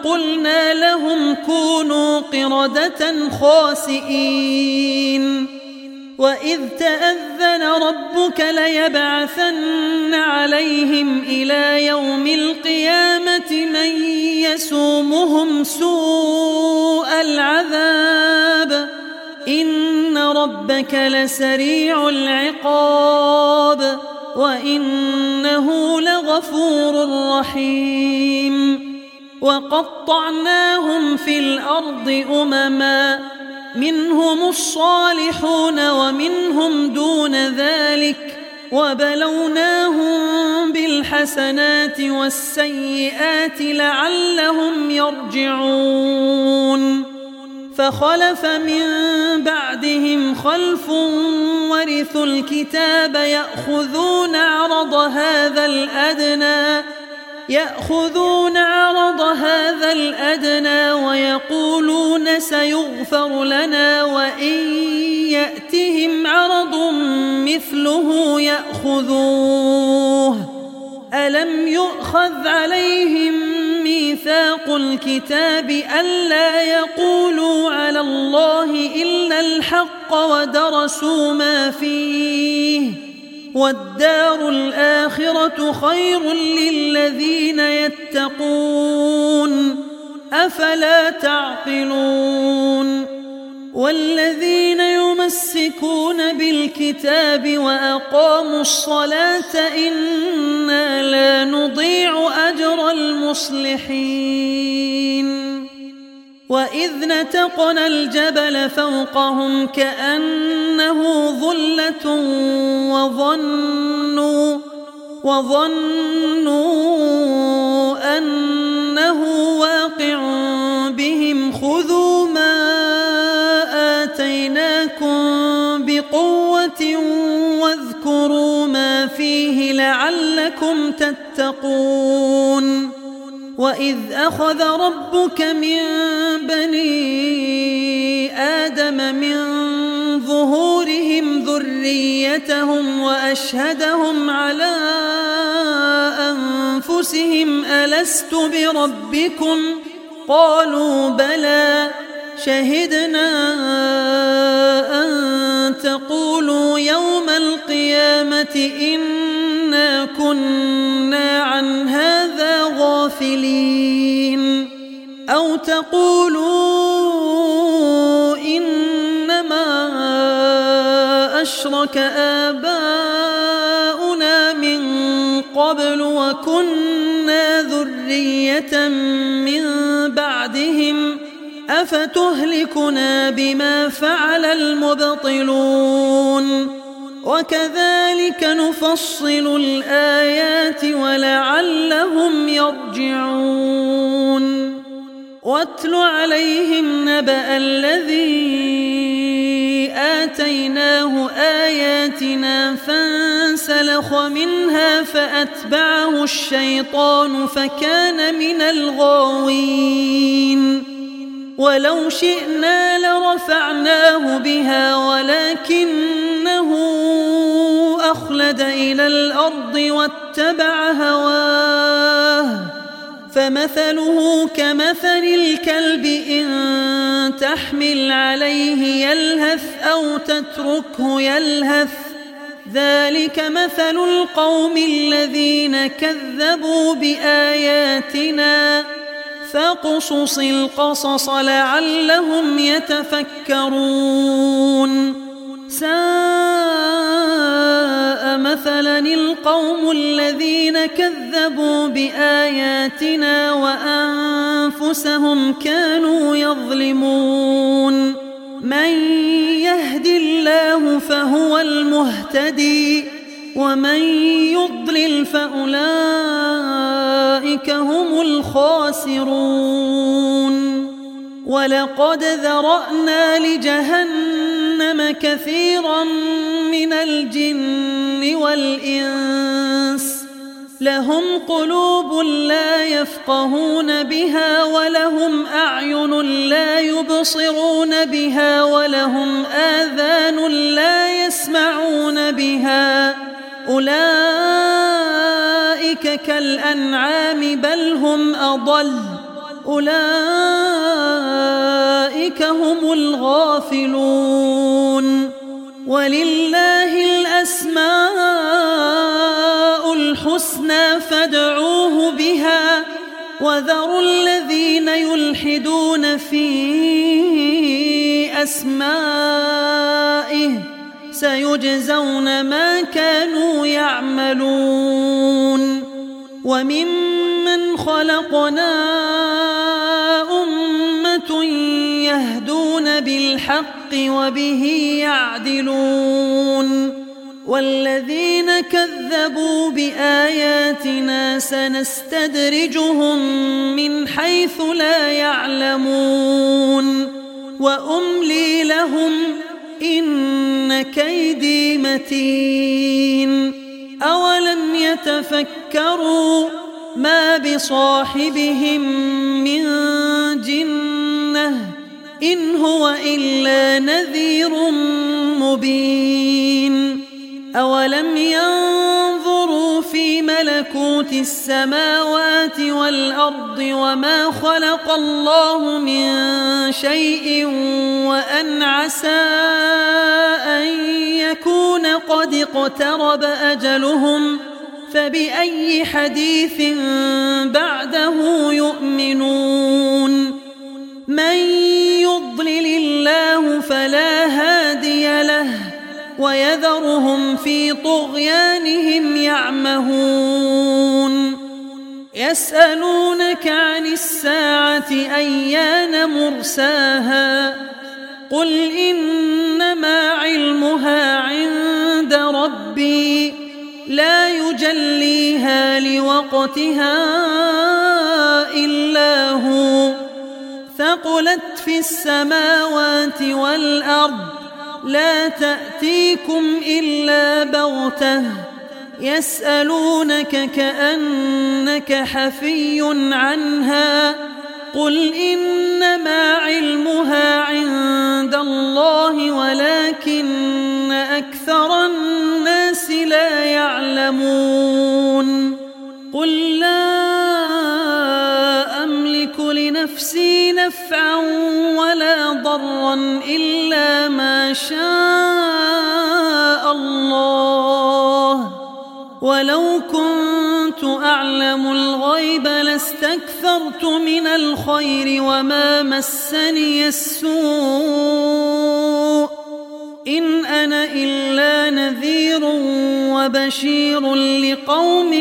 قلنا لهم كونوا قردة خاسئين وإذ تأذن ربك ليبعثن عليهم إلى يوم القيامة من يسومهم سوء العذاب إن ربك لسريع العقاب وإنه لغفور رحيم وقطعناهم في الأرض أمما منهم الصالحون ومنهم دون ذلك وبلوناهم بالحسنات والسيئات لعلهم يرجعون فخلف من بعدهم خلف ورثوا الكتاب يأخذون عرض هذا الأدنى يأخذون عرض هذا الأدنى ويقولون سيغفر لنا وإن يأتهم عرض مثله يأخذوه ألم يؤخذ عليهم ميثاق الكتاب ألا يقولوا على الله إلا الحق ودرسوا ما فيه والدار الآخرة خير للذين يتقون أفلا تعقلون والذين يمسكون بالكتاب وأقاموا الصلاة إنا لا نضيع أجر المصلحين وإذ نتقنا الجبل فوقهم كأنه ظلة وظنوا وظنوا أنه واقع بهم خذوا ما آتيناكم بقوة واذكروا ما فيه لعلكم تتقون وإذ أخذ ربك من بني آدم من ظهورهم ذريتهم وأشهدهم على أنفسهم ألست بربكم قالوا بلى شهدنا أن تقولوا يوم القيامة إنا كنا عن هذا غافلين أو تقولوا إنما أشرك آباؤنا من قبل وكنا ذرية من بعدهم أفتهلكنا بما فعل المبطلون وكذلك نفصل الآيات ولعلهم يرجعون واتل عليهم نبأ الذي آتيناه آياتنا فانسلخ منها فأتبعه الشيطان فكان من الغاوين ولو شئنا لرفعناه بها ولكنه أخلد إلى الأرض واتبع هواه فمثله كمثل الكلب إن تحمل عليه يلهث أو تتركه يلهث ذلك مثل القوم الذين كذبوا بآياتنا فاقصص القصص لعلهم يتفكرون ساء مثلا القوم الذين كذبوا بآياتنا وأنفسهم كانوا يظلمون من يهد الله فهو المهتدي ومن يضلل فأولئك هم الخاسرون ولقد ذرأنا لجهنم كثيرا من الجن والإنس لهم قلوب لا يفقهون بها ولهم أعين لا يبصرون بها ولهم آذان لا يسمعون بها أولئك كالأنعام بل هم أضل أولئك هم الغافلون. ولله الأسماء الحسنى فادعوه بها وذروا الذين يلحدون في أسمائه سيجزون ما كانوا يعملون. وممن خلقنا أمة يهدون بالحق وبه يعدلون. والذين كذبوا بآياتنا سنستدرجهم من حيث لا يعلمون وأملي لهم إن كيدي متين. أولم يتفكروا ما بصاحبهم من جنة إن هو إلا نذير مبين. أولم ينظروا في ملكوت السماوات والأرض وما خلق الله من شيء وأن عسى أن يكون قد اقترب أجلهم فبأي حديث بعده يؤمنون. من يضلل الله فلا هادي له ويذرهم في طغيانهم يعمهون. يسألونك عن الساعة أيان مرساها قل إنما علمها عند ربي لا يجليها لوقتها إلا هو ثقلت في السماوات والأرض لا تأتيكم إلا بغتة يسألونك كأنك حفي عنها قل إنما علمها عند الله ولكن أكثر الناس لا يعلمون. قل لا أملك لنفسي نفعا ولا ضرا إلا ما شاء الله ولو كنت أعلم الغيب لاستكثرت من الخير وما مسني السوء إن أنا إلا نذير وبشير لقوم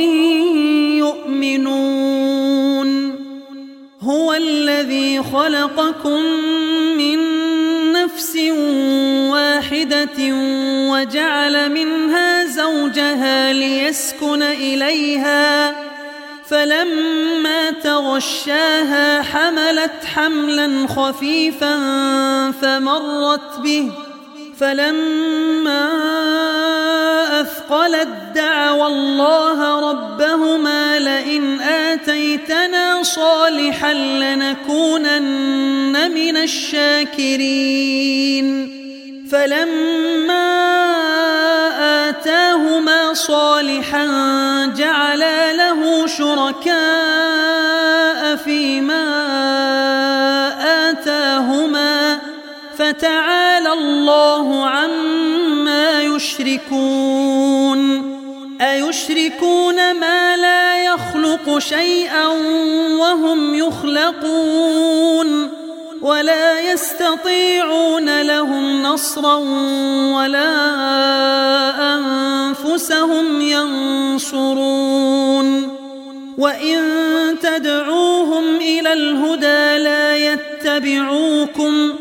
يؤمنون. هو الذي خلقكم من نفس واحدة وجعل منها زوجها ليسكن إليها فلما تغشاها حملت حملا خفيفا فمرت به فلما أثقلت دعوا الله ربهما لئن آتيتنا صالحا لنكونن من الشاكرين فلما آتاهما صالحا جعلا له شركاء فيما آتاهما فتعالى الله عما يشركون. أيشركون ما لا يخلق شيئا وهم يخلقون ولا يستطيعون لهم نصرا ولا أنفسهم ينصرون. وإن تدعوهم إلى الهدى لا يتبعوكم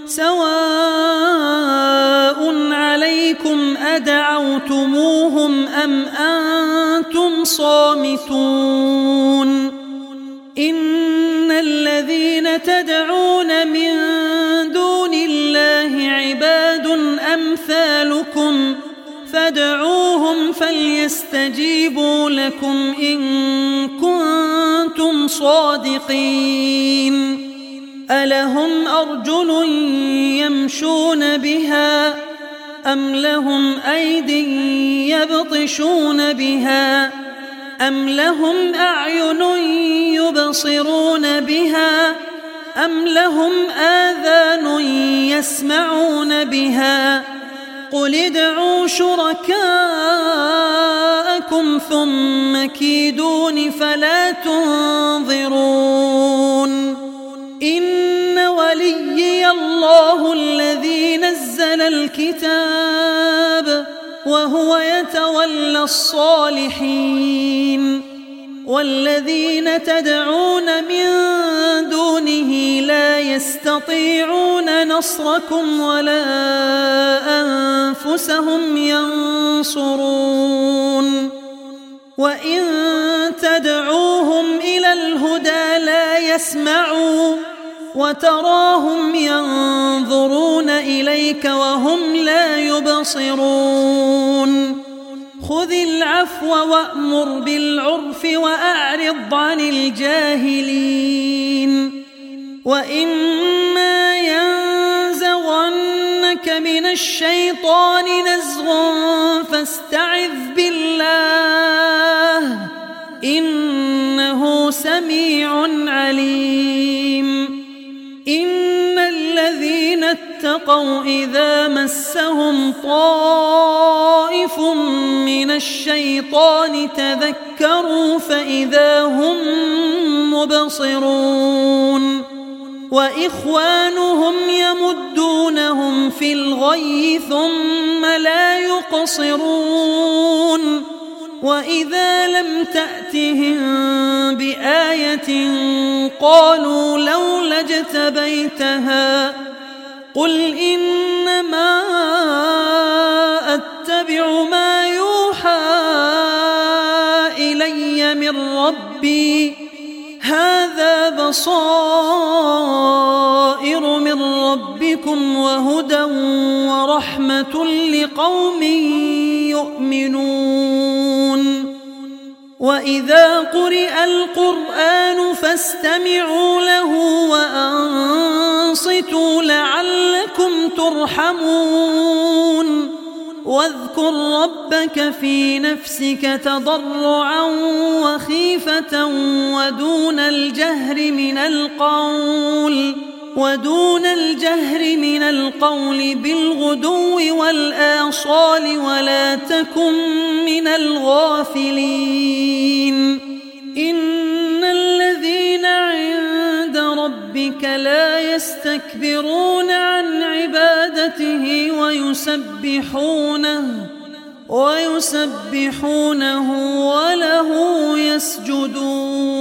سواء عليكم أدعوتموهم أم أنتم صامتون. إن الذين تدعون من دون الله عباد أمثالكم فادعوهم فليستجيبوا لكم إن كنتم صادقين. ألهم أرجل يمشون بها أم لهم أيد يبطشون بها أم لهم أعين يبصرون يبصرون بها أم لهم آذان يسمعون بها قل ادعوا شركاءكم ثم كيدون فلا تنظرون إن وليي الله الذي نزل الكتاب وهو يتولى الصالحين والذين تدعون من دونه لا يستطيعون نصركم ولا أنفسهم ينصرون وإن تدعوهم إلى الهدى لا يسمعوا وتراهم ينظرون إليك وهم لا يبصرون خذ العفو وأمر بالعرف وأعرض عن الجاهلين وإما ينزغنك من الشيطان نزغ فاستعذ بالله إنه سميع عليم إن الذين اتقوا إذا مسهم طائف من الشيطان تذكروا فإذا هم مبصرون وإخوانهم يمدونهم في الغي ثم لا يقصرون وإذا لم تأتهم بآية قالوا لولا اجتبيتها قل إنما أتبع ما يوحى إلي من ربي هذا بصائر من ربكم وهدى ورحمة لقوم يؤمنون وإذا قرئ القرآن فاستمعوا له وأنصتوا لعلكم ترحمون واذكر ربك في نفسك تضرعا وخيفة ودون الجهر من القول ودون الجهر من القول بالغدو والآصال ولا تكن من الغافلين إن الذين عند ربك لا يستكبرون عن عبادته ويسبحونه ويسبحونه وله يسجدون